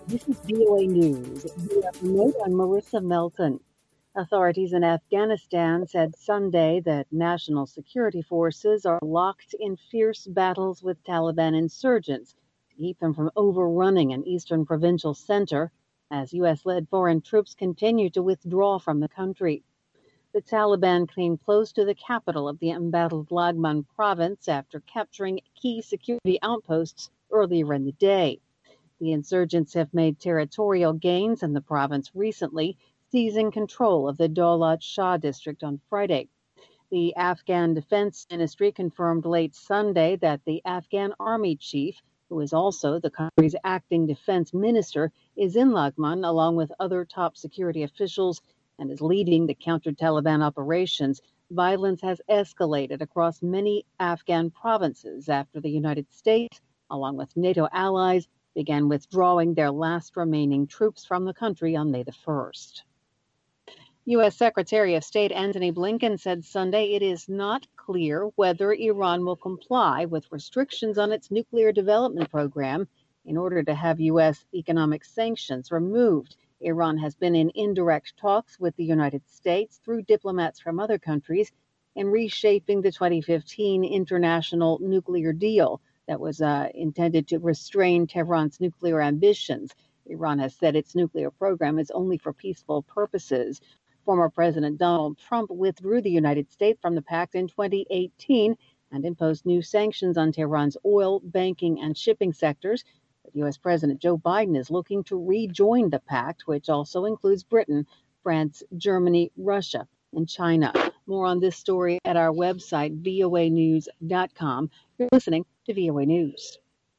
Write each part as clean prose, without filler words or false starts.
This is VOA News. Via remote, I'm Marissa Melton. Authorities in Afghanistan said Sunday that national security forces are locked in fierce battles with Taliban insurgents to keep them from overrunning an eastern provincial center as U.S.-led foreign troops continue to withdraw from the country. The Taliban came close to the capital of the embattled Laghman province after capturing key security outposts earlier in the day. The insurgents have made territorial gains in the province recently, seizing control of the Daulat Shah district on Friday. The Afghan Defense Ministry confirmed late Sunday that the Afghan army chief, who is also the country's acting defense minister, is in Laghman along with other top security officials and is leading the counter-Taliban operations. Violence has escalated across many Afghan provinces after the United States, along with NATO allies, began withdrawing their last remaining troops from the country on May the 1st. U.S. Secretary of State Antony Blinken said Sunday it is not clear whether Iran will comply with restrictions on its nuclear development program in order to have U.S. economic sanctions removed. Iran has been in indirect talks with the United States through diplomats from other countries in reshaping the 2015 international nuclear deal that was intended to restrain Tehran's nuclear ambitions. Iran has said its nuclear program is only for peaceful purposes. Former President Donald Trump withdrew the United States from the pact in 2018 and imposed new sanctions on Tehran's oil, banking, and shipping sectors. But U.S. President Joe Biden is looking to rejoin the pact, which also includes Britain, France, Germany, Russia, and China. More on this story at our website, voanews.com. You're listening to VOA News.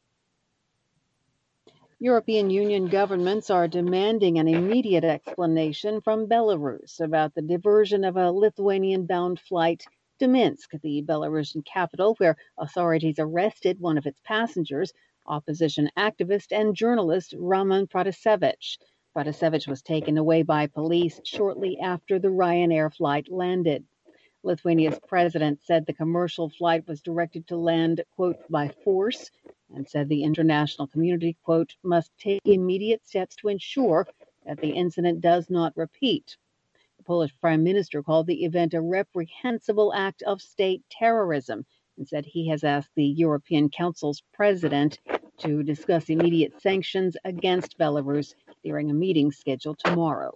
European Union governments are demanding an immediate explanation from Belarus about the diversion of a Lithuanian-bound flight to Minsk, the Belarusian capital, where authorities arrested one of its passengers, opposition activist and journalist Roman Protasevich. Protasevich was taken away by police shortly after the Ryanair flight landed. Lithuania's president said the commercial flight was directed to land, quote, by force, and said the international community, quote, must take immediate steps to ensure that the incident does not repeat. The Polish prime minister called the event a reprehensible act of state terrorism and said he has asked the European Council's president to discuss immediate sanctions against Belarus during a meeting scheduled tomorrow.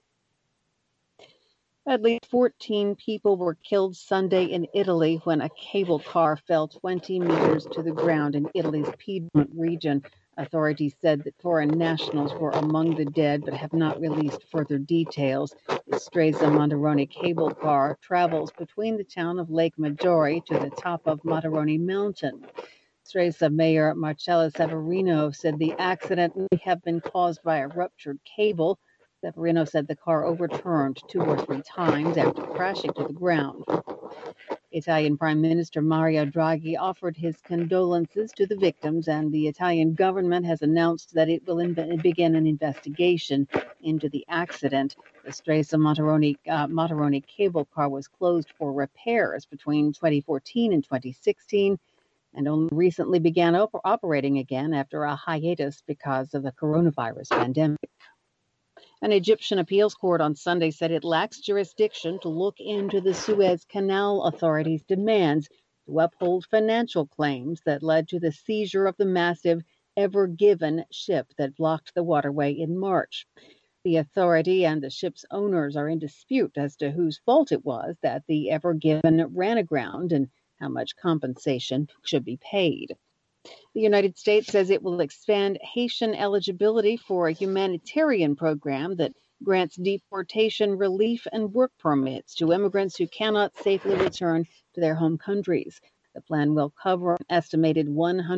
At least 14 people were killed Sunday in Italy when a cable car fell 20 meters to the ground in Italy's Piedmont region. Authorities said that foreign nationals were among the dead but have not released further details. The Stresa Monteroni cable car travels between the town of Lake Maggiore to the top of Monteroni Mountain. Stresa Mayor Marcello Severino said the accident may have been caused by a ruptured cable. Severino said the car overturned 2 or 3 times after crashing to the ground. Italian Prime Minister Mario Draghi offered his condolences to the victims, and the Italian government has announced that it will begin an investigation into the accident. The Stresa Monteroni cable car was closed for repairs between 2014 and 2016 and only recently began operating again after a hiatus because of the coronavirus pandemic. An Egyptian appeals court on Sunday said it lacks jurisdiction to look into the Suez Canal Authority's demands to uphold financial claims that led to the seizure of the massive Ever Given ship that blocked the waterway in March. The authority and the ship's owners are in dispute as to whose fault it was that the Ever Given ran aground and how much compensation should be paid. The United States says it will expand Haitian eligibility for a humanitarian program that grants deportation relief and work permits to immigrants who cannot safely return to their home countries. The plan will cover an estimated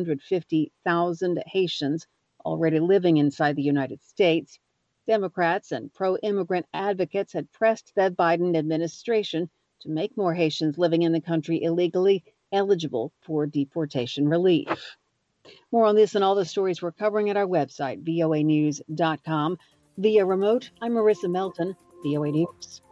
150,000 Haitians already living inside the United States. Democrats and pro-immigrant advocates had pressed the Biden administration to make more Haitians living in the country illegally eligible for deportation relief. More on this and all the stories we're covering at our website, voanews.com. Via remote, I'm Marissa Melton, VOA News.